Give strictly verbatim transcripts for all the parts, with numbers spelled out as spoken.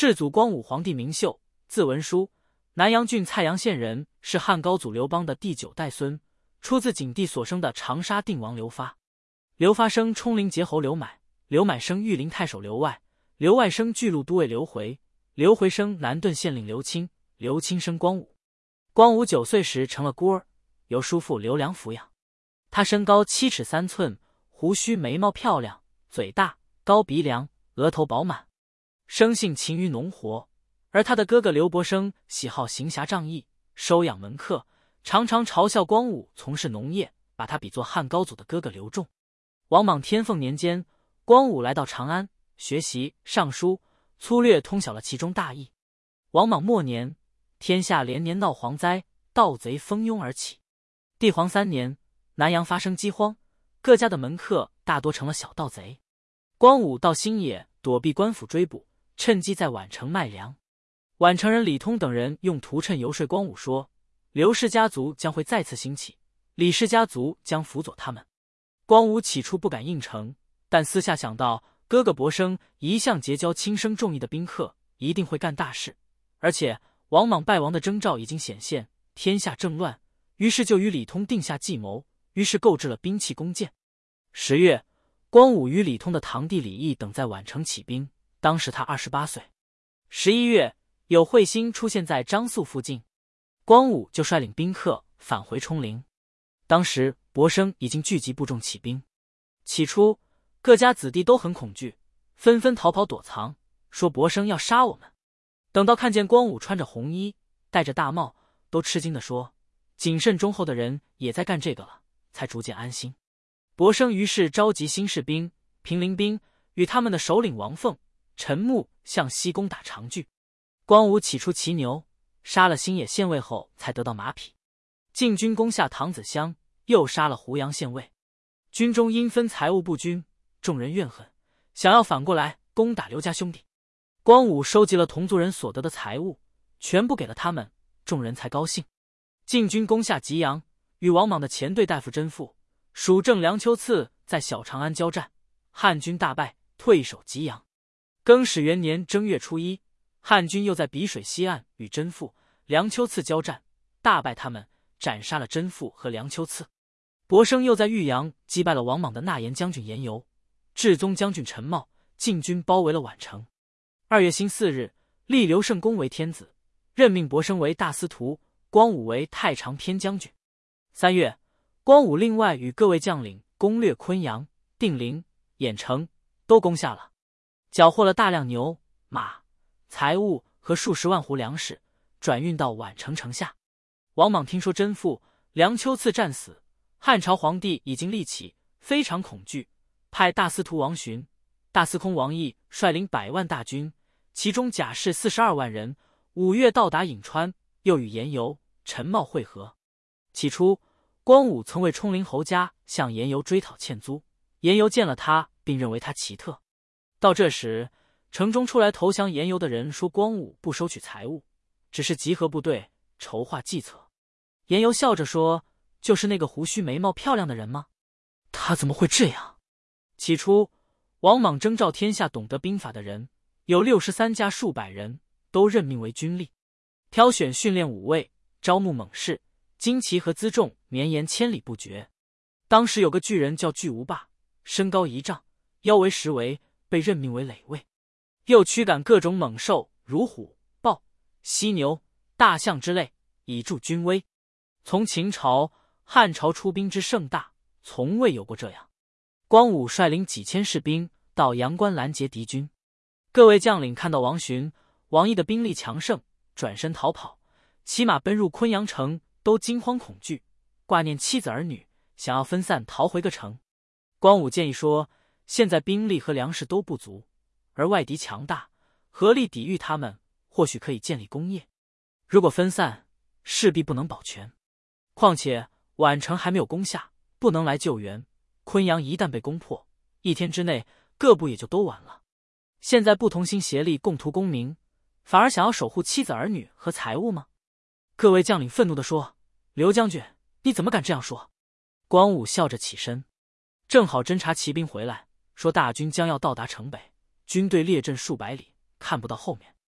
世祖光武皇帝明秀，字文书，南阳郡蔡阳县人，是汉高祖刘邦的第九代孙，出自景帝所生的长沙定王刘发。刘发生冲陵节侯刘买，刘买生御林太守刘外，刘外生巨鹿都尉刘回，刘回生南顿县令刘钦，刘钦生光武。光武九岁时成了孤儿，由叔父刘良抚养。他身高七尺三寸，胡须眉毛漂亮，嘴大，高鼻梁，额头饱满，生性勤于农活。而他的哥哥刘伯升喜好行侠仗义，收养门客，常常嘲笑光武从事农业，把他比作汉高祖的哥哥刘仲。王莽天凤年间，光武来到长安学习尚书，粗略通晓了其中大意。王莽末年，天下连年闹蝗灾，盗贼蜂拥而起。帝皇三年，南阳发生饥荒，各家的门客大多成了小盗贼。光武到新野躲避官府追捕，趁机在宛城卖粮。宛城人李通等人用图谶游说光武说，刘氏家族将会再次兴起，李氏家族将辅佐他们。光武起初不敢应承，但私下想到哥哥伯升一向结交轻生重义的宾客，一定会干大事，而且王莽败亡的征兆已经显现，天下正乱，于是就与李通定下计谋，于是购置了兵器弓箭。十月，光武与李通的堂弟李毅等在宛城起兵，当时他二十八岁。十一月，有彗星出现在张宿附近，光武就率领宾客返回冲陵。当时伯升已经聚集部众起兵，起初各家子弟都很恐惧，纷纷逃跑躲藏，说伯升要杀我们。等到看见光武穿着红衣，戴着大帽，都吃惊地说，谨慎忠厚的人也在干这个了，才逐渐安心。伯升于是召集新士兵、平陵兵，与他们的首领王凤、陈穆向西攻打长据。光武起初骑牛，杀了新野县尉后，才得到马匹。进军攻下唐子乡，又杀了胡杨县尉。军中因分财物不均，众人怨恨，想要反过来攻打刘家兄弟。光武收集了同族人所得的财物，全部给了他们，众人才高兴。进军攻下吉阳，与王莽的前队大夫甄父、蜀正梁丘赐在小长安交战，汉军大败，退守吉阳。更始元年正月初一，汉军又在淝水西岸与甄父、梁丘赐交战，大败他们，斩杀了甄父和梁丘赐。伯升又在豫阳击败了王莽的纳言将军严尤、至宗将军陈茂，进军包围了宛城。二月辛巳日，立刘胜公为天子，任命伯升为大司徒，光武为太常偏将军。三月，光武另外与各位将领攻略昆阳、定陵、兖城，都攻下了，缴获了大量牛、马、财物和数十万斛粮食，转运到宛城城下。王莽听说甄父、梁丘赐战死，汉朝皇帝已经立起，非常恐惧，派大司徒王询、大司空王毅率领百万大军，其中甲士四十二万人，五月到达颍川，又与严尤、陈茂会合。起初，光武曾为冲陵侯家向严尤追讨欠租，严尤见了他，并认为他奇特。到这时，城中出来投降严尤的人说，光武不收取财物，只是集合部队，筹划计策。严尤笑着说，就是那个胡须眉毛漂亮的人吗？他怎么会这样？起初，王莽征召天下懂得兵法的人，有六十三家数百人，都任命为军吏，挑选训练武卫，招募猛士，旌旗和辎重绵延千里不绝。当时有个巨人叫巨无霸，身高一丈，腰围十围，被任命为垒尉。又驱赶各种猛兽，如虎、豹、犀牛、大象之类，以助军威。从秦朝、汉朝出兵之盛大，从未有过这样。光武率领几千士兵到阳关拦截敌军，各位将领看到王询、王毅的兵力强盛，转身逃跑，骑马奔入昆阳城，都惊慌恐惧，挂念妻子儿女，想要分散逃回个城。光武建议说，现在兵力和粮食都不足，而外敌强大，合力抵御他们，或许可以建立功业。如果分散，势必不能保全。况且宛城还没有攻下，不能来救援，昆阳一旦被攻破，一天之内各部也就都完了。现在不同心协力共图功名，反而想要守护妻子儿女和财物吗？各位将领愤怒地说，刘将军，你怎么敢这样说？光武笑着起身，正好侦察骑兵回来，说大军将要到达城北，军队列阵数百里，看不到后面，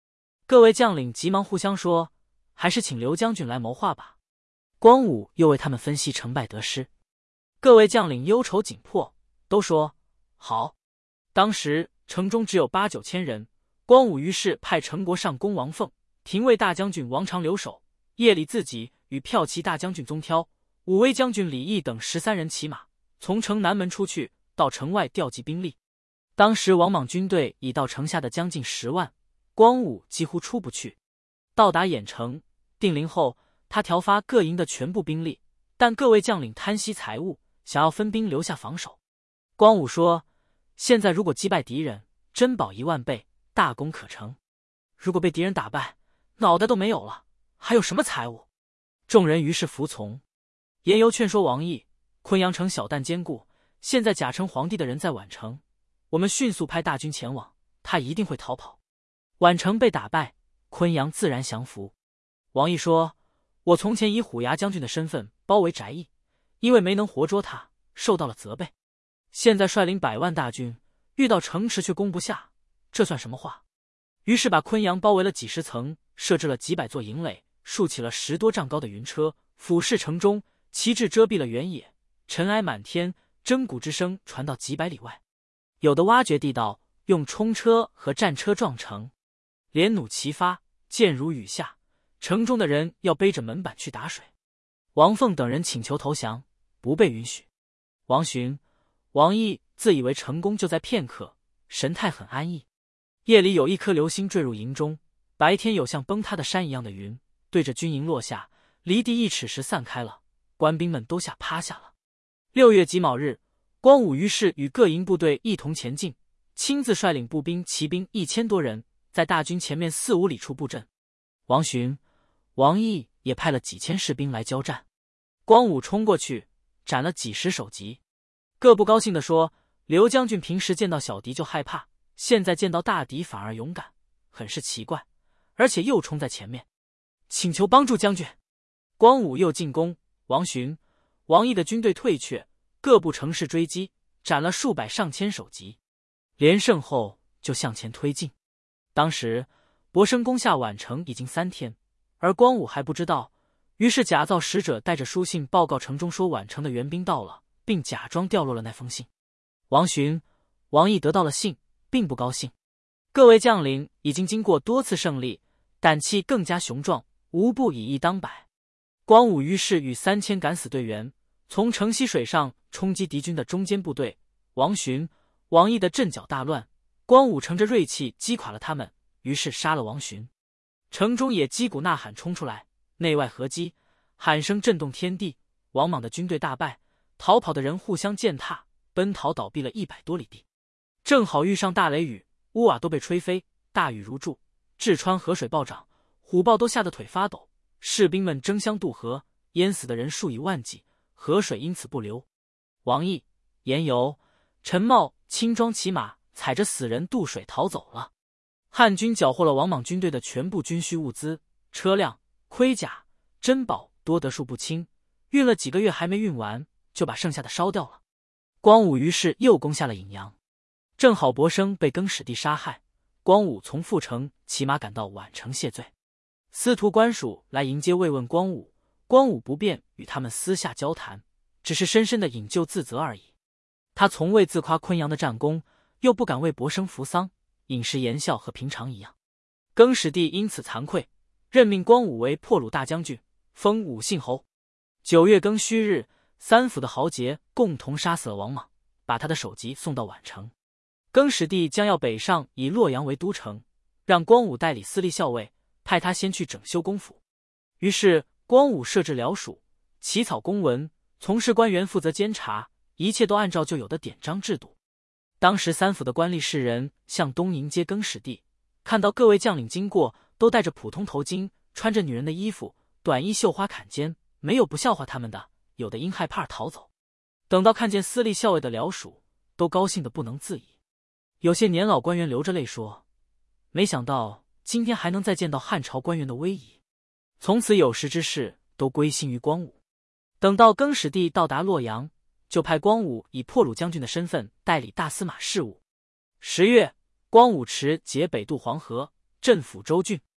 各位将领急忙互相说，还是请刘将军来谋划吧。光武又为他们分析成败得失，各位将领忧愁紧迫，都说好。当时城中只有八九千人，光武于是派陈国上公王凤、廷尉大将军王长留守，夜里自己与骠骑大将军宗挑、武威将军李毅等十三人骑马，从城南门出去，到城外调集兵力。当时王莽军队已到城下的将近十万，光武几乎出不去。到达郾城、定陵后，他调发各营的全部兵力，但各位将领贪惜财物，想要分兵留下防守。光武说，现在如果击败敌人，珍宝一万倍，大功可成；如果被敌人打败，脑袋都没有了，还有什么财物？众人于是服从。颜由劝说王毅，昆阳城小但坚固，现在假称皇帝的人在宛城，我们迅速派大军前往，他一定会逃跑。宛城被打败，昆阳自然降服。王毅说，我从前以虎牙将军的身份包围翟义，因为没能活捉他，受到了责备。现在率领百万大军，遇到城池却攻不下，这算什么话？于是把昆阳包围了几十层，设置了几百座营垒，竖起了十多丈高的云车，俯视城中，旗帜遮蔽了原野，尘埃满天，征鼓之声传到几百里外。有的挖掘地道，用冲车和战车撞城，连弩齐发，箭如雨下，城中的人要背着门板去打水。王凤等人请求投降，不被允许。王寻、王毅自以为成功就在片刻，神态很安逸。夜里有一颗流星坠入营中，白天有像崩塌的山一样的云对着军营落下，离地一尺时散开了，官兵们都吓趴下了。六月己卯日，光武于是与各营部队一同前进，亲自率领步兵、骑兵一千多人，在大军前面四五里处布阵。王寻、王毅也派了几千士兵来交战。光武冲过去，斩了几十首级。各不高兴地说，刘将军平时见到小敌就害怕，现在见到大敌反而勇敢，很是奇怪，而且又冲在前面，请求帮助将军。光武又进攻，王寻、王毅的军队退却，各部乘势追击，斩了数百上千首级。连胜后就向前推进。当时博生攻下宛城已经三天，而光武还不知道，于是假造使者带着书信报告城中，说宛城的援兵到了，并假装掉落了那封信。王寻、王毅得到了信，并不高兴。各位将领已经经过多次胜利，胆气更加雄壮，无不以一当百。光武于是与三千敢死队员从城西水上冲击敌军的中间部队。王寻、王毅的阵脚大乱，光武乘着锐气击垮了他们，于是杀了王寻。城中也击鼓呐喊冲出来，内外合击，喊声震动天地。王莽的军队大败，逃跑的人互相践踏，奔逃倒闭了一百多里地。正好遇上大雷雨，屋瓦都被吹飞，大雨如注，治川河水暴涨，虎豹都吓得腿发抖。士兵们争相渡河，淹死的人数以万计，河水因此不流。王毅、颜由、陈茂轻装骑马，踩着死人渡水逃走了。汉军缴获了王莽军队的全部军需物资、车辆、盔甲、珍宝，多得数不清，运了几个月还没运完，就把剩下的烧掉了。光武于是又攻下了颍阳，正好博生被更始帝杀害，光武从阜城骑马赶到宛城谢罪。司徒官署来迎接慰问光武，光武不便与他们私下交谈，只是深深的引咎自责而已。他从未自夸昆阳的战功，又不敢为博生扶丧，饮食言笑和平常一样。更始帝因此惭愧，任命光武为破虏大将军，封武信侯。九月庚戌日，三府的豪杰共同杀死了王莽，把他的首级送到宛城。更始帝将要北上，以洛阳为都城，让光武代理司隶校尉，派他先去整修公府。于是光武设置僚属，起草公文，从事官员负责监察，一切都按照旧有的典章制度。当时三府的官吏士人向东迎接更始帝，看到各位将领经过，都戴着普通头巾，穿着女人的衣服，短衣绣花坎肩，没有不笑话他们的，有的因害怕而逃走。等到看见司隶校尉的僚属，都高兴得不能自已。有些年老官员流着泪说，没想到今天还能再见到汉朝官员的威仪。从此有识之士都归心于光武。等到更始帝到达洛阳，就派光武以破虏将军的身份代理大司马事务。十月，光武持节北渡黄河，镇抚州郡。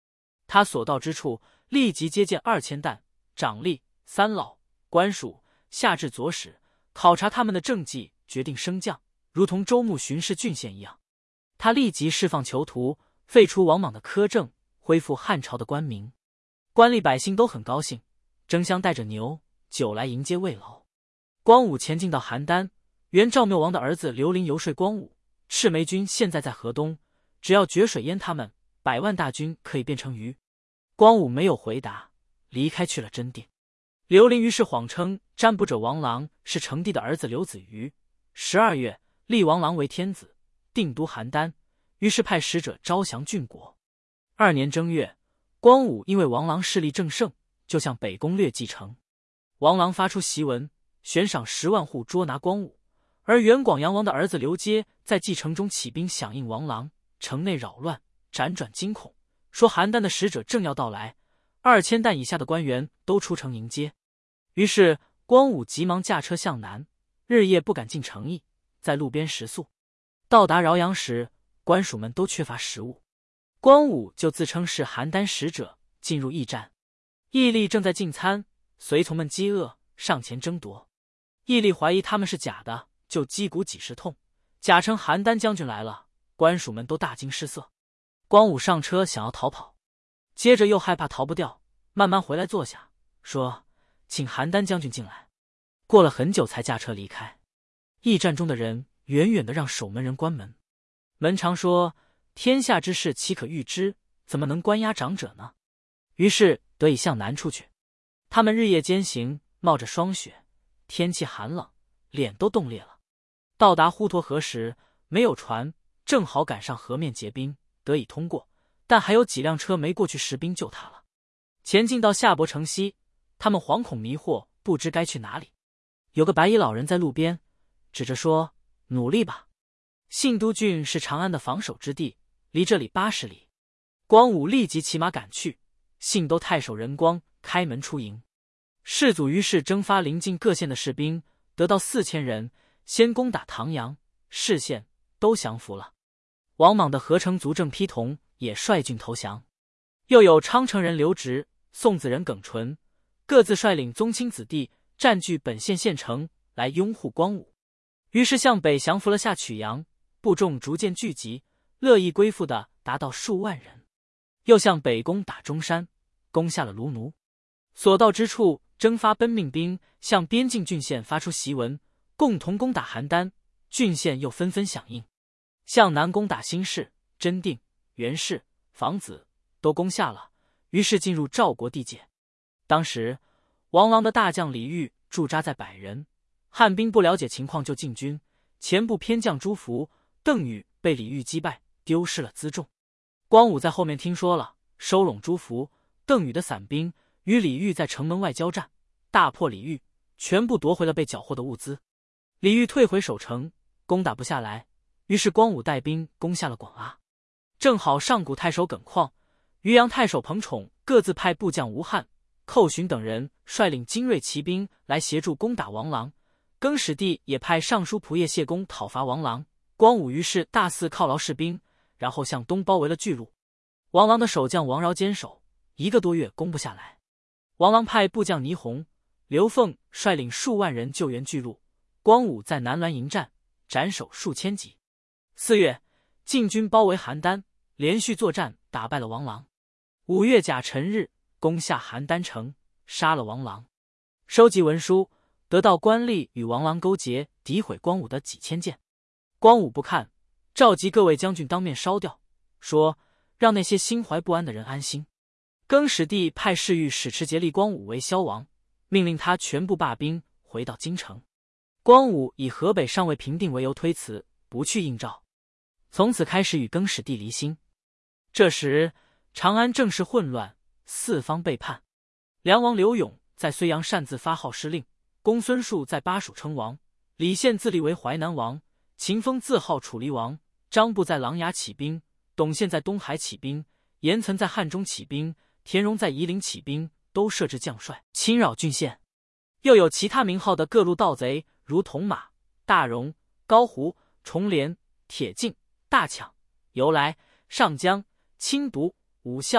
他所到之处，立即接见二千担、长吏、三老、官属，下至左使，考察他们的政绩，决定升降，如同州牧巡视郡县一样。他立即释放囚徒，废除王莽的苛政，恢复汉朝的官名。官吏百姓都很高兴，争相带着牛酒来迎接慰劳。光武前进到邯郸，原赵缪王的儿子刘林游说光武，赤眉军现在在河东，只要决水淹他们，百万大军可以变成鱼。光武没有回答，离开去了真定。刘林于是谎称占卜者王朗是成帝的儿子刘子瑜。十二月，立王朗为天子，定都邯郸，于是派使者招降郡国。二年正月，光武因为王朗势力正盛，就向北攻略继城。王朗发出檄文，悬赏十万户捉拿光武。而原广阳王的儿子刘阶在继城中起兵响应王朗，城内扰乱，辗转惊恐，说邯郸的使者正要到来，二千担以下的官员都出城迎接。于是光武急忙驾车向南，日夜不敢进城邑，在路边食宿。到达饶阳时，官属们都缺乏食物，光武就自称是邯郸使者，进入驿站。驿吏正在进餐，随从们饥饿，上前争夺。驿吏怀疑他们是假的，就击鼓几十通，假称邯郸将军来了。官属们都大惊失色。光武上车想要逃跑，接着又害怕逃不掉，慢慢回来坐下，说请邯郸将军进来。过了很久才驾车离开。驿站中的人远远的让守门人关门。门常说天下之事岂可预知，怎么能关押长者呢？于是得以向南出去。他们日夜兼行，冒着霜雪，天气寒冷，脸都冻裂了。到达滹沱河时，没有船，正好赶上河面结冰，得以通过，但还有几辆车没过去，石冰救他了。前进到夏伯城西，他们惶恐迷惑，不知该去哪里。有个白衣老人在路边指着说，努力吧。信都郡是长安的防守之地，离这里八十里。光武立即骑马赶去，信都太守任光开门出迎。士祖于是征发邻近各县的士兵，得到四千人，先攻打唐阳、释县，都降服了。王莽的合成族郑丕同也率军投降。又有昌城人刘直、宋子人耿纯，各自率领宗亲子弟占据本县县城，来拥护光武。于是向北降服了下曲阳，部众逐渐聚集，乐意归附的达到数万人。又向北攻打中山，攻下了卢奴。所到之处，征发奔命兵，向边境郡县发出檄文，共同攻打邯郸。郡县又纷纷响应，向南攻打新市、真定、元氏、房子，都攻下了。于是进入赵国地界。当时王朗的大将李煜驻扎在百人，汉兵不了解情况就进军，前部偏将朱福、邓禹被李煜击败，丢失了辎重。光武在后面听说了，收拢朱福、邓禹的散兵，与李煜在城门外交战，大破李煜，全部夺回了被缴获的物资。李煜退回守城，攻打不下来，于是光武带兵攻下了广阿。正好上古太守耿况、渔阳太守彭宠各自派部将吴汉、寇寻等人率领精锐骑兵来协助攻打王朗。更始帝也派尚书仆射谢公讨伐王朗。光武于是大肆犒劳士兵，然后向东包围了巨鹿。王朗的守将王饶坚守，一个多月攻不下来。王朗派部将倪弘、刘凤率领数万人救援巨鹿。光武在南滦迎战，斩首数千级。四月，晋军包围邯郸，连续作战，打败了王朗。五月甲辰日，攻下邯郸城，杀了王朗。收集文书，得到官吏与王朗勾结，诋毁光武的几千件。光武不看，召集各位将军当面烧掉，说让那些心怀不安的人安心。更始帝派侍御史持节立光武为萧王，命令他全部罢兵，回到京城。光武以河北尚未平定为由推辞，不去应召，从此开始与更始帝离心。这时长安政事混乱，四方背叛。梁王刘永在睢阳擅自发号施令，公孙述在巴蜀称王，李宪自立为淮南王，秦风自号楚离王，张布在琅琊起兵，董宪在东海起兵，严岑在汉中起兵，田荣在夷陵起兵，都设置将帅侵扰郡县。又有其他名号的各路盗贼，如铜马、大荣、高胡、重连、铁镜、大抢、由来、上江、青毒、武孝、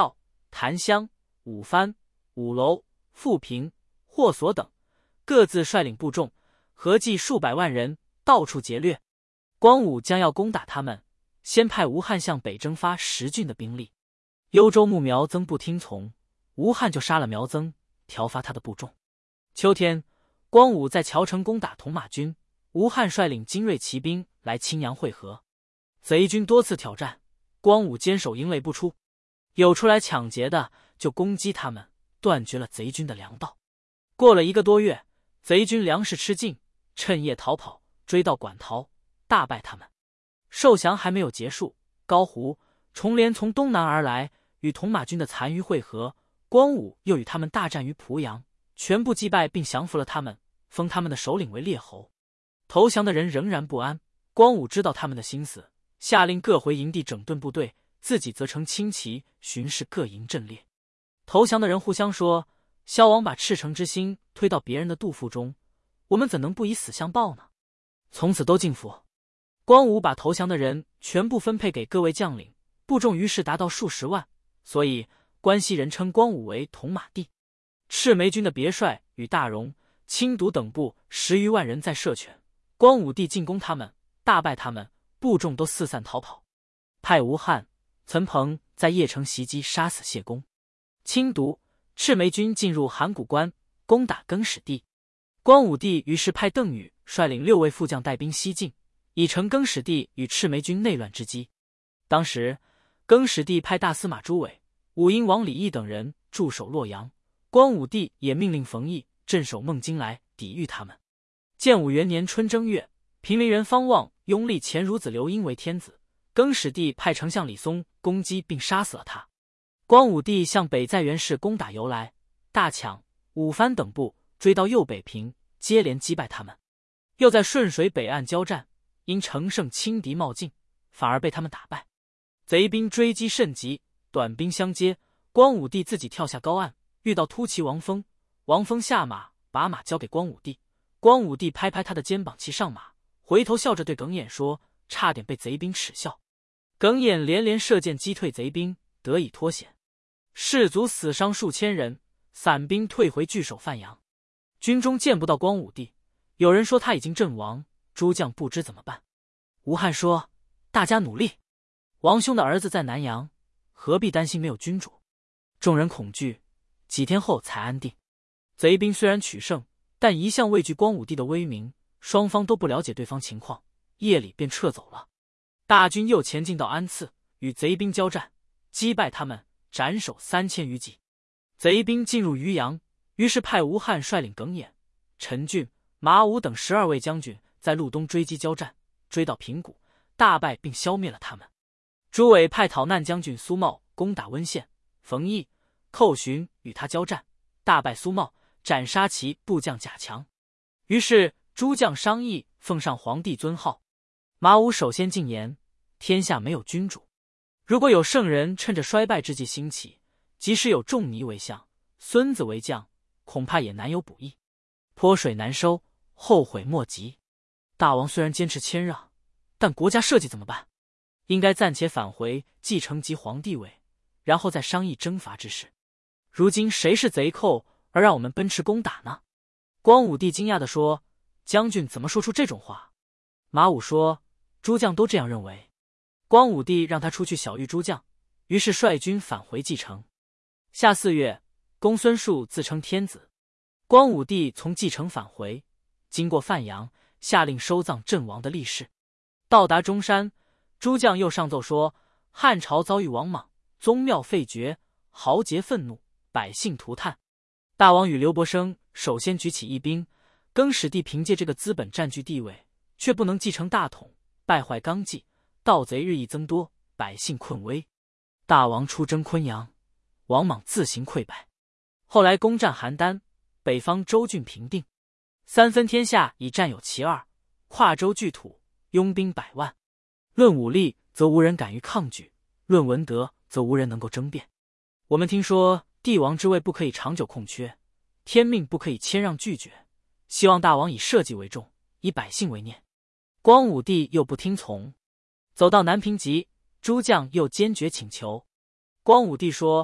檀香、五番、五楼、富平、霍所等，各自率领部众，合计数百万人，到处劫掠。光武将要攻打他们，先派吴汉向北征发十郡的兵力。幽州牧苗曾不听从，吴汉就杀了苗曾，调发他的部众。秋天，光武在谯城攻打铜马军，吴汉率领精锐骑兵来青阳会合。贼军多次挑战，光武坚守营垒不出，有出来抢劫的就攻击他们，断绝了贼军的粮道。过了一个多月，贼军粮食吃尽，趁夜逃跑，追到馆陶，大败他们。受降还没有结束，高胡、重连从东南而来，与铜马军的残余会合。光武又与他们大战于濮阳，全部击败并降服了他们，封他们的首领为列侯。投降的人仍然不安，光武知道他们的心思，下令各回营地整顿部队，自己则乘轻骑巡视各营阵列。投降的人互相说：萧王把赤诚之心推到别人的肚腹中，我们怎能不以死相报呢？从此都敬服。光武把投降的人全部分配给各位将领，部众于是达到数十万，所以关西人称光武为铜马帝。赤眉军的别帅与大荣、青毒等部十余万人在射犬，光武帝进攻他们，大败他们，部众都四散逃跑。派吴汉、岑彭在邺城袭击，杀死谢公。青毒、赤眉军进入函谷关，攻打更始帝。光武帝于是派邓禹率领六位副将带兵西进，以成更始帝与赤眉军内乱之机。当时更始帝派大司马朱伟、武英王李毅等人驻守洛阳，光武帝也命令冯异镇守孟津来抵御他们。建武元年春正月，平陵人方望拥立前孺子刘英为天子，更始帝派丞相李松攻击并杀死了他。光武帝向北在原氏攻打由来、大抢、五番等部，追到右北平，接连击败他们。又在顺水北岸交战，因乘胜轻敌冒进，反而被他们打败。贼兵追击甚急，短兵相接，光武帝自己跳下高岸，遇到突骑王峰，王峰下马，把马交给光武帝。光武帝拍拍他的肩膀，骑上马，回头笑着对耿弇说：差点被贼兵耻笑。耿弇连连射箭击退贼兵，得以脱险。士卒死伤数千人，散兵退回据守范阳。军中见不到光武帝，有人说他已经阵亡，诸将不知怎么办。吴汉说：大家努力，王兄的儿子在南阳，何必担心没有君主？众人恐惧，几天后才安定。贼兵虽然取胜，但一向畏惧光武帝的威名，双方都不了解对方情况，夜里便撤走了。大军又前进到安次，与贼兵交战，击败他们，斩首三千余骑。贼兵进入渔阳，于是派吴汉率领耿弇、陈俊、马武等十二位将军在路东追击交战，追到平谷，大败并消灭了他们。朱伟派讨难将军苏茂攻打温县，冯异、寇寻与他交战，大败苏茂，斩杀其部将贾强。于是诸将商议，奉上皇帝尊号。马武首先进言：天下没有君主，如果有圣人趁着衰败之际兴起，即使有仲尼为相，孙子为将，恐怕也难有补益，泼水难收，后悔莫及。大王虽然坚持谦让，但国家社稷怎么办？应该暂且返回，继承即皇帝位，然后再商议征伐之事。如今谁是贼寇，而让我们奔驰攻打呢？光武帝惊讶地说：将军怎么说出这种话？马武说：诸将都这样认为。光武帝让他出去晓谕诸将，于是率军返回蓟城。夏四月，公孙述自称天子。光武帝从蓟城返回，经过范阳，下令收葬阵亡的力士。到达中山，诸将又上奏说：汉朝遭遇王莽，宗庙废绝，豪杰愤怒，百姓涂炭。大王与刘伯升首先举起义兵，更始帝凭借这个资本占据地位，却不能继承大统，败坏纲纪，盗贼日益增多，百姓困危。大王出征昆阳，王莽自行溃败。后来攻占邯郸，北方州郡平定，三分天下已占有其二，跨州据土，拥兵百万。论武力，则无人敢于抗拒；论文德，则无人能够争辩。我们听说帝王之位不可以长久空缺，天命不可以谦让拒绝，希望大王以社稷为重，以百姓为念。光武帝又不听从，走到南平集，诸将又坚决请求。光武帝说：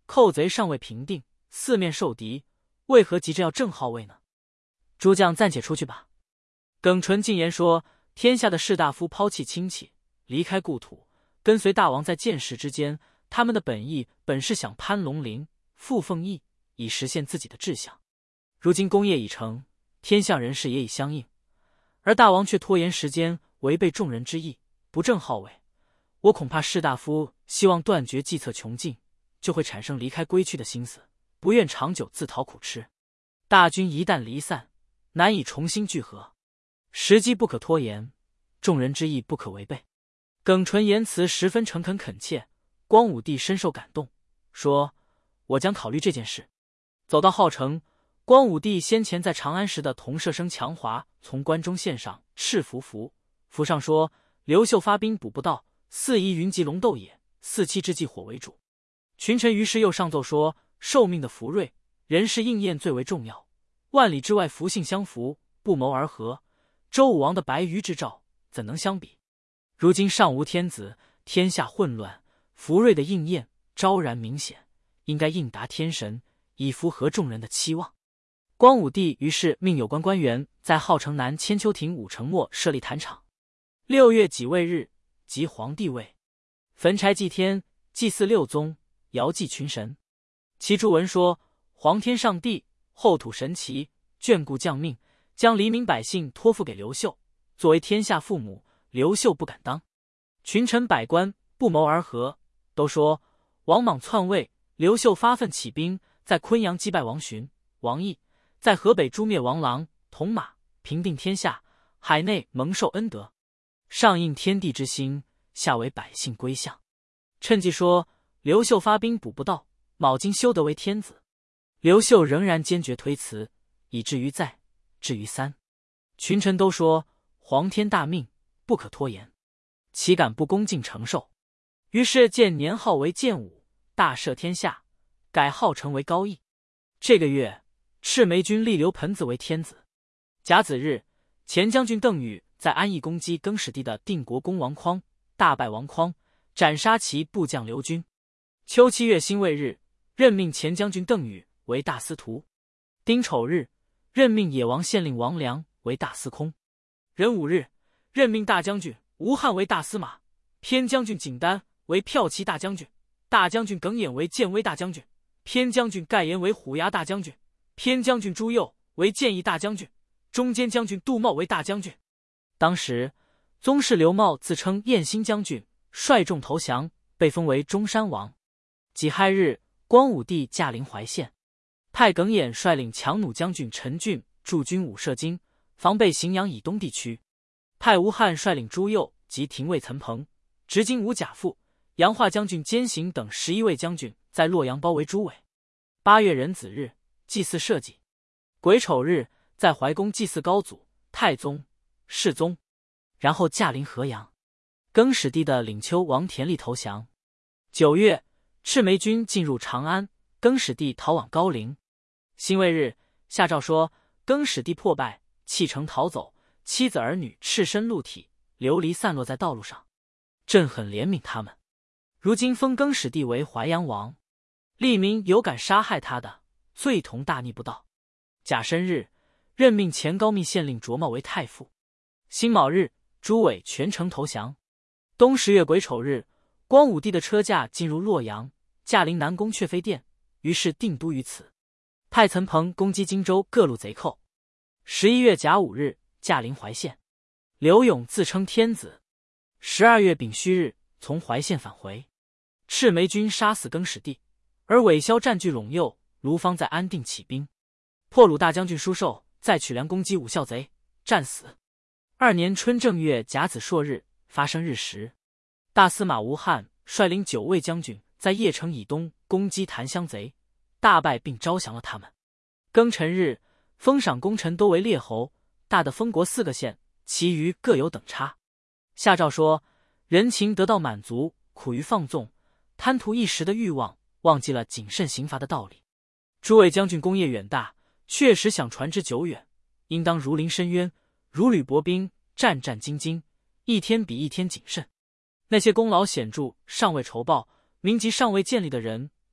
寇贼尚未平定，四面受敌，为何急着要正号位呢？诸将暂且出去吧。耿纯进言说，天下的士大夫抛弃亲戚，离开故土，跟随大王在见识之间，他们的本意本是想攀龙鳞，附凤翼，以实现自己的志向。如今功业已成，天下人士也已相应，而大王却拖延时间，违背众人之意，不正号位，我恐怕士大夫希望断绝计策穷尽，就会产生离开归去的心思，不愿长久自讨苦吃。大军一旦离散，难以重新聚合，时机不可拖延，众人之意不可违背。耿纯言辞十分诚恳恳切，光武帝深受感动，说：“我将考虑这件事。”走到郜城，光武帝先前在长安时的同舍生强华从关中献上敕符符，符上说：“刘秀发兵补不到，四夷云集龙斗也，四七之计火为主。”群臣于是又上奏说：“受命的福瑞，人事应验最为重要，万里之外福性相符，不谋而合。周武王的白鱼之兆，怎能相比？如今上无天子，天下混乱，福瑞的应验昭然明显，应该应答天神，以符合众人的期望。”光武帝于是命有关官员在郜城南千秋亭五城末设立坛场。六月己未日，即皇帝位，焚柴祭天，祭祀六宗，遥祭群神。其诸文说：“皇天上帝，后土神奇，眷顾将命，将黎民百姓托付给刘秀，作为天下父母，刘秀不敢当。群臣百官不谋而合，都说王莽篡位，刘秀发愤起兵，在昆阳击败王寻、王毅，在河北诛灭王朗、铜马，平定天下，海内蒙受恩德，上应天地之心，下为百姓归向。趁机说刘秀发兵补不到，卯今修得为天子。刘秀仍然坚决推辞，以至于再，至于三。群臣都说皇天大命，不可拖延，岂敢不恭敬承受？于是建年号为建武，大赦天下，改号称为高义。这个月，赤眉军立刘盆子为天子。甲子日，前将军邓禹在安邑攻击更始帝的定国公王匡，大败王匡，斩杀其部将刘军。秋七月辛未日，任命前将军邓禹为大司徒。丁丑日，任命野王县令王良为大司空。壬午日，任命大将军吴汉为大司马，偏将军景丹为骠骑大将军，大将军耿弇为建威大将军，偏将军盖言为虎牙大将军，偏将军朱佑为建议大将军，中间将军杜茂为大将军。当时宗室刘茂自称燕兴将军，率众投降，被封为中山王。己亥日，光武帝驾临怀县，派耿弇率领强弩将军陈俊驻军武射京，防备荥阳以东地区；派吴汉率领朱佑及廷尉岑彭、执金吾贾父、杨化将军兼行等十一位将军在洛阳包围诸伪。八月壬子日，祭祀社稷。癸丑日，在怀宫祭祀高祖、太宗、世宗，然后驾临河阳。更始帝的领丘王田立投降。九月，赤眉军进入长安，更始帝逃往高陵。辛未日，下诏说更始帝破败，弃城逃走，妻子儿女赤身露体，流离散落在道路上。朕很怜悯他们，如今封更始帝为淮阳王，吏民有敢杀害他的，罪同大逆不道。甲申日，任命前高密县令卓茂为太傅。辛卯日，诸伪全城投降。冬十月癸丑日，光武帝的车驾进入洛阳，驾临南宫阙妃殿，于是定都于此。派岑彭攻击荆州各路贼寇。十一月甲午日，驾临怀县。刘永自称天子。十二月丙戌日，从怀县返回。赤眉军杀死更始帝，而韦骁占据陇右，卢方在安定起兵，破虏大将军舒寿在曲梁攻击武孝贼，战死。二年春正月甲子朔日，发生日食。大司马吴汉率领九位将军在邺城以东攻击檀香贼，大败并招降了他们。庚辰日，封赏功臣都为列侯，大的封国四个县，其余各有等差。下诏说，人情得到满足，苦于放纵，贪图一时的欲望，忘记了谨慎刑罚的道理。诸位将军功业远大，确实想传之久远，应当如临深渊，如履薄冰，战战兢兢，一天比一天谨慎。那些功劳显著尚未酬报，名籍尚未建立的人，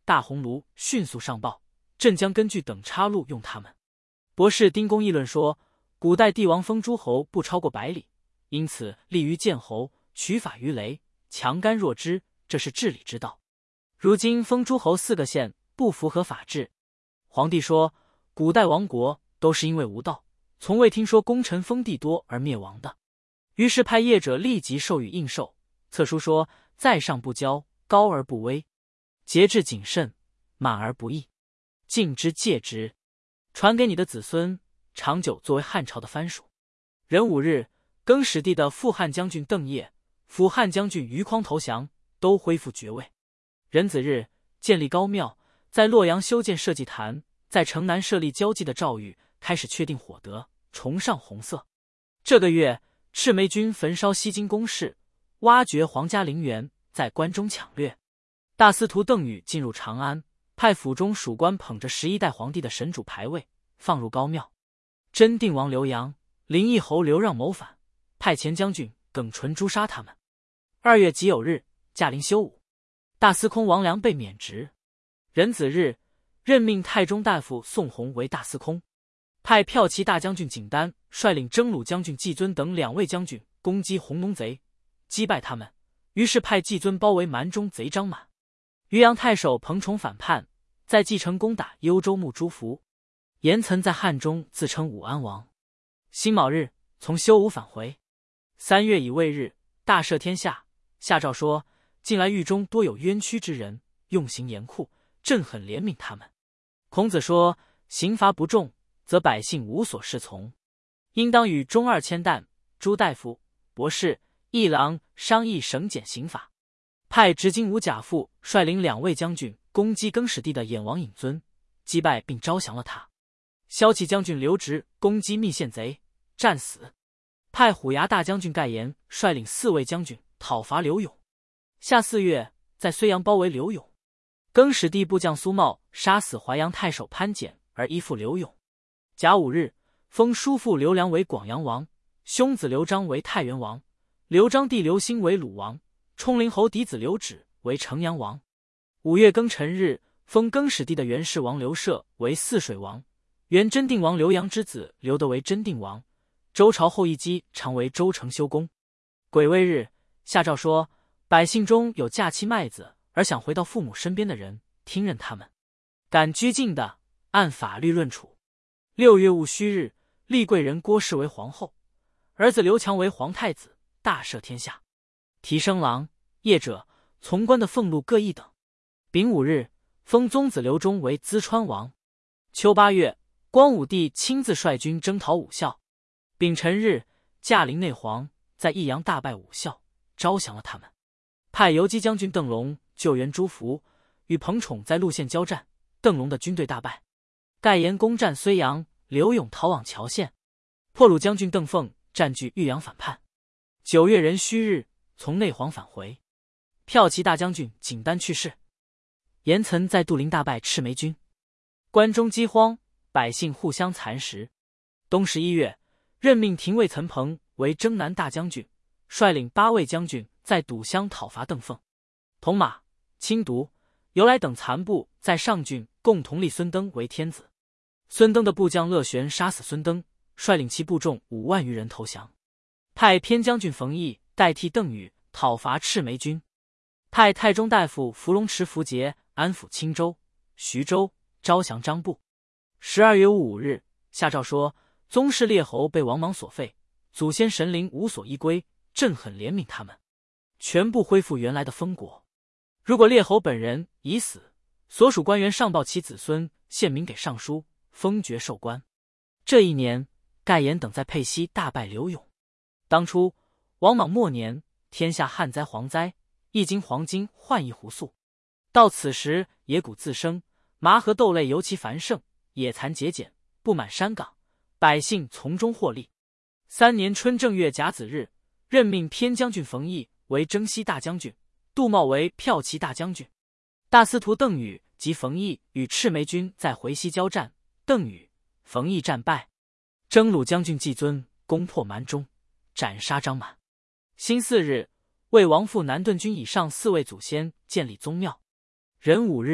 大鸿胪迅速上报，朕将根据等插录用他们。博士丁公议论说，古代帝王封诸侯不超过百里，因此立于建侯，取法于雷，强干弱枝，这是治理之道。如今封诸侯四个县，不符合法治。皇帝说，古代亡国都是因为无道，从未听说功臣封地多而灭亡的。于是派业者立即授予印绶，册书说，在上不骄，高而不威，节制谨慎，满而不溢，敬之戒之，传给你的子孙，长久作为汉朝的藩属。壬午日，更始帝的副汉将军邓业、辅汉将军余匡投降，都恢复爵位。壬子日，建立高庙，在洛阳修建社稷坛，在城南设立交际的诏谕，开始确定火德，崇尚红色。这个月，赤眉军焚烧西京宫室，挖掘皇家陵园，在关中抢掠。大司徒邓禹进入长安，派府中属官捧着十一代皇帝的神主牌位放入高庙。真定王刘阳、临邑侯刘让谋反，派前将军耿纯诛杀他们。二月己酉日，驾临修武。大司空王良被免职。壬子日，任命太中大夫宋弘为大司空，派骠骑大将军景丹率领征虏将军季尊等两位将军攻击红农贼，击败他们。于是派季尊包围蛮中贼张满。渔阳太守彭宠反叛，在蓟城攻打幽州牧朱福。严岑在汉中自称武安王。辛卯日，从修武返回。三月乙未日，大赦天下，下诏说，近来狱中多有冤屈之人，用刑严酷，朕很怜悯他们。孔子说，刑罚不重，则百姓无所适从，应当与中二千担、朱大夫、博士、议郎商议省减刑法。派执金吾贾父率领两位将军攻击更始帝的衍王尹尊，击败并招降了他。骁骑将军刘直攻击密县贼，战死。派虎牙大将军盖延率领四位将军讨伐刘永。夏四月，在睢阳包围刘永。更始帝部将苏茂杀死淮阳太守潘简而依附刘永。甲午日，封叔父刘良为广阳王，兄子刘璋为太原王，刘璋弟刘兴为鲁王，冲陵侯嫡子刘祉为城阳王。五月庚辰日，封更始帝的元氏王刘摄为泗水王，元真定王刘阳之子刘德为真定王，周朝后裔姬常为周成修公。癸未日，下诏说，百姓中有嫁妻卖子而想回到父母身边的人，听任他们；敢拘禁的，按法律论处。六月戊戌日，立贵人郭氏为皇后，儿子刘强为皇太子，大赦天下。提升郎、业者、从官的俸禄各一等。丙午日，封宗子刘忠为淄川王。秋八月，光武帝亲自率军征讨武校。丙辰日，驾临内黄，在益阳大败武校，招降了他们。派游击将军邓龙救援朱福，与彭宠在路线交战，邓龙的军队大败。盖延攻占睢阳，刘永逃往谯县。破虏将军邓凤占据豫阳反叛。九月壬戌日，从内黄返回。骠骑大将军景丹去世。严岑在杜陵大败赤眉军。关中饥荒，百姓互相蚕食。冬十一月，任命廷尉岑彭为征南大将军，率领八位将军在堵乡讨伐邓凤。铜马、青毒、由来等残部在上郡共同立孙登为天子。孙登的部将乐玄杀死孙登，率领其部众五万余人投降。派偏将军冯异代替邓禹讨伐赤眉军。派太中大夫伏龙池符节安抚青州、徐州，招降张部。十二月戊午日，下诏说，宗室列侯被王莽所废，祖先神灵无所依归，朕很怜悯他们，全部恢复原来的封国。如果列侯本人已死，所属官员上报其子孙，献名给尚书，封爵授官。这一年，盖延等在沛西大败刘永。当初王莽末年，天下旱灾蝗灾，一斤黄金换一壶粟。到此时，野谷自生，麻和豆类尤其繁盛，野蚕节俭，布满山岗，百姓从中获利。三年春正月甲子日，任命偏将军冯异为征西大将军，杜茂为骠骑大将军。大司徒邓禹及冯异与赤眉军在回西交战，邓禹、冯异战败。征虏将军季尊攻破蛮中，斩杀张满。辛巳日，为王父南顿军以上四位祖先建立宗庙。壬午日，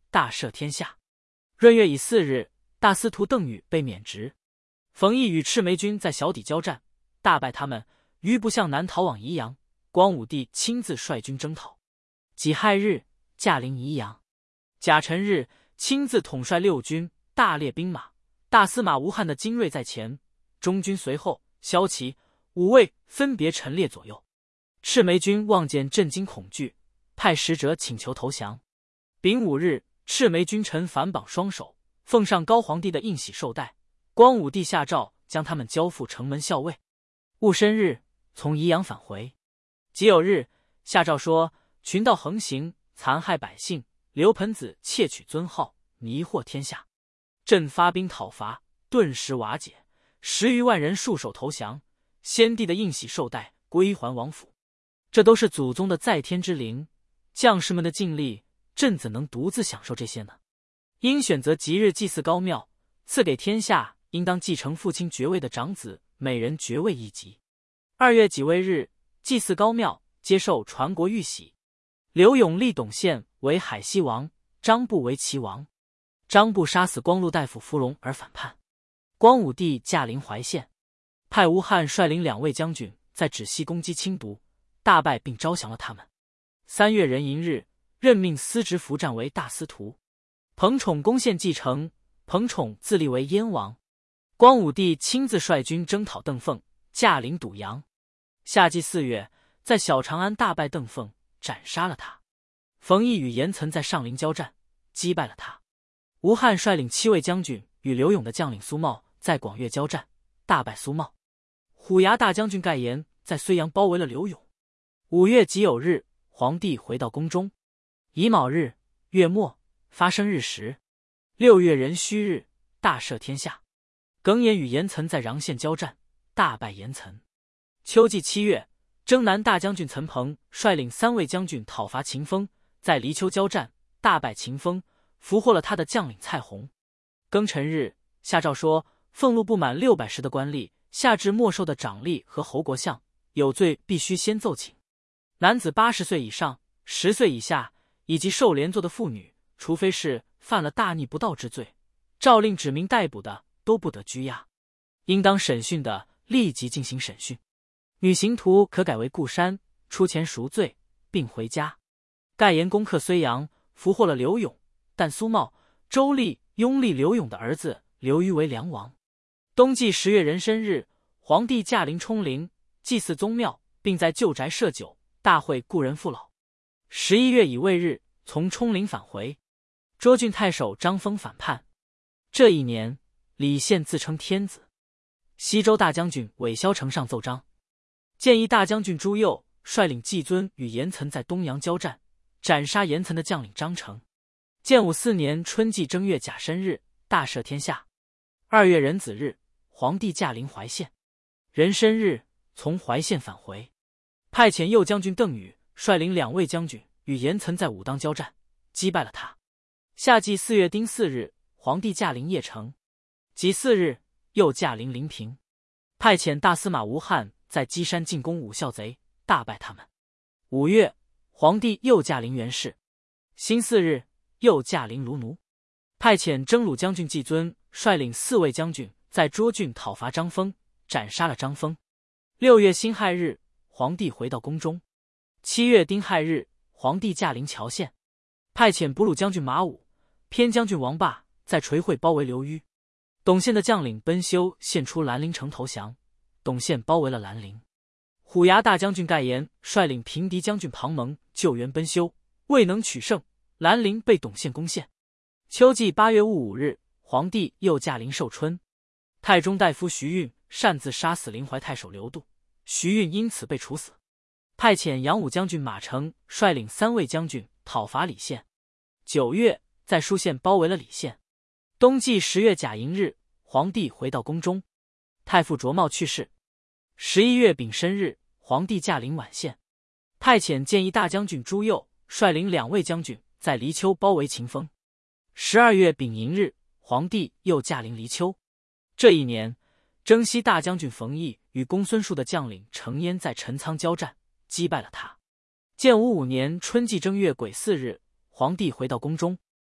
大赦天下。闰月乙巳日，大司徒邓禹被免职。冯异与赤眉军在小底交战，大败他们，余部向南逃往宜阳。光武帝亲自率军征讨。己亥日，驾临宜阳。甲辰日，亲自统帅六军，大列兵马。大司马吴汉的精锐在前，中军随后，骁骑、武卫分别陈列左右。赤眉军望见震惊恐惧，派使者请求投降。丙午日，赤眉君臣反绑双手，奉上高皇帝的印玺绶带。光武帝下诏将他们交付城门校尉。戊申日，从宜阳返回。己酉日，下诏说群盗横行，残害百姓，刘盆子窃取尊号，迷惑天下。朕发兵讨伐，顿时瓦解，十余万人束手投降，先帝的印玺绶带归还王府。这都是祖宗的在天之灵，将士们的尽力，朕怎能独自享受这些呢？应选择吉日祭祀高庙，赐给天下应当继承父亲爵位的长子，每人爵位一级。二月己未日，祭祀高庙，接受传国玉玺。刘永立董宪为海西王，张布为齐王。张布杀死光禄大夫伏龙而反叛。光武帝驾临怀县，派吴汉率领两位将军在止西攻击侵毒，大败并招降了他们。三月壬寅日，任命司职伏战为大司徒。彭宠攻陷继承，彭宠自立为燕王。光武帝亲自率军征讨邓凤，驾临堵阳。夏季四月，在小长安大败邓凤，斩杀了他。冯异与严岑在上林交战，击败了他。吴汉率领七位将军与刘永的将领苏茂在广越交战，大败苏茂。虎牙大将军盖延在睢阳包围了刘永。五月己酉日，皇帝回到宫中。乙卯日，月末，发生日时。六月壬戌日，大赦天下。耿弇与严岑在穰县交战，大败严岑。秋季七月，征南大将军岑彭率领三位将军讨伐秦风，在黎丘交战，大败秦风，俘获了他的将领蔡弘。庚辰日，下诏说，俸禄不满六百石的官吏，下至没收的长吏和侯国相，有罪必须先奏请。男子八十岁以上、十岁以下，以及受连坐的妇女，除非是犯了大逆不道之罪，诏令指名逮捕的，都不得拘押。应当审讯的，立即进行审讯。女刑徒可改为固山，出钱赎罪，并回家。盖延攻克睢阳，俘获了刘永，但苏茂、周立拥立刘永的儿子刘虞为梁王。冬季十月壬申日，皇帝驾临冲陵，祭祀宗庙，并在旧宅设酒，大会故人父老。十一月乙未日，从冲陵返回。涿郡太守张丰反叛。这一年，李宪自称天子。西州大将军韦骁呈上奏章，建议大将军朱佑率领季尊与严岑在东阳交战，斩杀严岑的将领张成。建武四年春季正月甲申日，大赦天下。二月壬子日，皇帝驾临怀县。壬申日，从怀县返回。派遣右将军邓禹率领两位将军与严岑在武当交战，击败了他。夏季四月丁巳日，皇帝驾临邺城。己巳日，又驾临临平。派遣大司马吴汉在稽山进攻武孝贼，大败他们。五月，皇帝又驾临袁氏。辛巳日，又驾临卢奴。派遣征虏将军季尊率领四位将军在涿郡讨伐张丰，斩杀了张丰。六月辛亥日，皇帝回到宫中。七月丁亥日，皇帝驾临谯县。派遣补虏将军马武、偏将军王霸在垂会包围刘虞。董宪的将领奔修献出兰陵城投降，董宪包围了兰陵。虎牙大将军盖延率领平敌将军庞蒙救援奔修，未能取胜，兰陵被董宪攻陷。秋季八月戊午日，皇帝又驾临寿春。太中大夫徐运擅自杀死临淮太守刘度，徐运因此被处死。派遣扬武将军马成率领三位将军讨伐李县。九月，在舒县包围了李县。冬季十月甲寅日，皇帝回到宫中。太傅卓茂去世。十一月丙申日，皇帝驾临宛县。派遣建议大将军朱佑率领两位将军在黎丘包围秦风。十二月丙寅日，皇帝又驾临黎丘。这一年，征西大将军冯异与公孙述的将领程焉在陈仓交战，击败了他。建武五年春季正月癸巳日，皇帝回到宫中。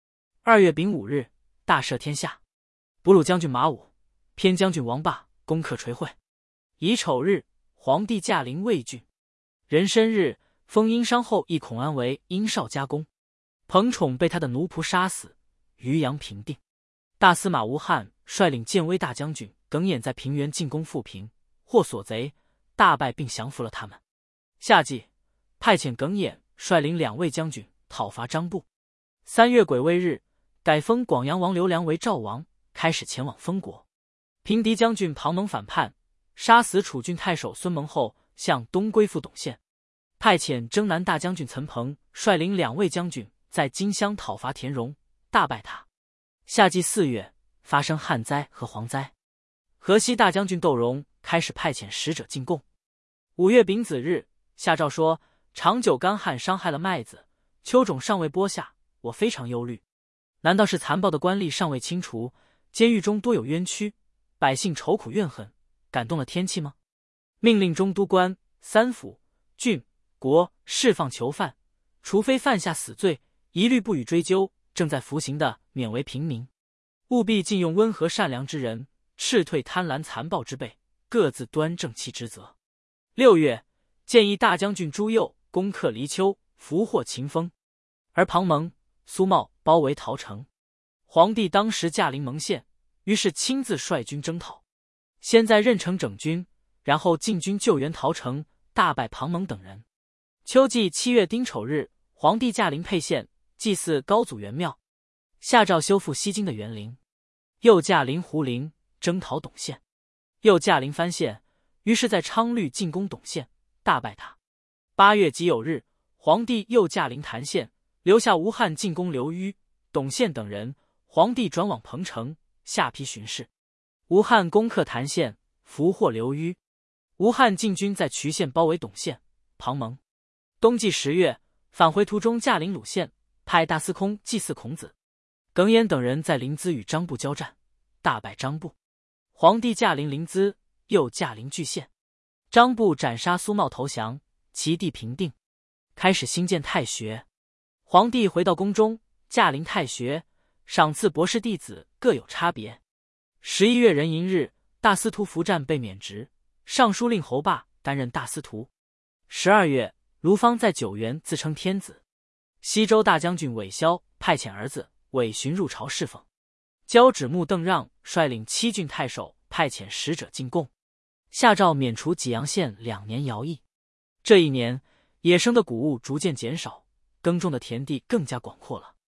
二月丙午日，大赦天下。补鲁将军马武、偏将军王霸攻克垂会。乙丑日，皇帝驾临魏郡。壬申日，封殷商后裔孔安为殷少家公。彭宠被他的奴仆杀死，渔阳平定。大司马吴汉率领建威大将军耿弇在平原进攻富平，获所贼，大败并降服了他们。夏季，派遣耿弇率领两位将军讨伐张布。三月癸未日，改封广阳王刘良为赵王，开始前往封国。平狄将军庞蒙反叛，杀死楚郡太守孙蒙后，向东归附董县。派遣征南大将军岑彭率领两位将军在荆襄讨伐田荣，大败他。夏季四月，发生旱灾和蝗灾。河西大将军窦融开始派遣使者进贡。五月丙子日，下诏说长久干旱伤害了麦子，秋种尚未播下，我非常忧虑。难道是残暴的官吏尚未清除，监狱中多有冤屈，百姓愁苦怨恨，感动了天气吗？命令中都官、三府、郡、国释放囚犯，除非犯下死罪，一律不予追究，正在服刑的免为平民。务必禁用温和善良之人，斥退贪婪残暴之辈，各自端正其职责。六月，建议大将军朱佑攻克黎丘，俘获秦封，而庞蒙、苏茂包围陶城。皇帝当时驾临蒙县，于是亲自率军征讨，先在任城整军，然后进军救援陶城，大败庞蒙等人。秋季七月丁丑日，皇帝驾临沛县，祭祀高祖元庙，下诏修复西京的园林。又驾临胡陵，征讨董县。又驾临番县，于是在昌虑进攻董县，大败他。八月己酉日，皇帝又驾临谭县，留下吴汉进攻刘虞、董县等人。皇帝转往彭城，下邳巡视。吴汉攻克谭县，俘获刘虞。吴汉进军在渠县包围董县、庞蒙。冬季十月，返回途中驾临鲁县，派大司空祭祀孔子。耿弇等人在临淄与张布交战，大败张布。皇帝驾临临淄，又驾临巨县。张布斩杀苏茂投降，其地平定，开始兴建太学。皇帝回到宫中，驾临太学，赏赐博士弟子各有差别。十一月壬寅日，大司徒伏战被免职，尚书令侯霸担任大司徒。十二月，卢方在九原自称天子。西周大将军韦骁派遣儿子韦寻入朝侍奉。交趾穆邓让率领七郡太守派遣使者进贡，下诏免除济阳县两年徭役。这一年，野生的谷物逐渐减少，耕种的田地更加广阔了。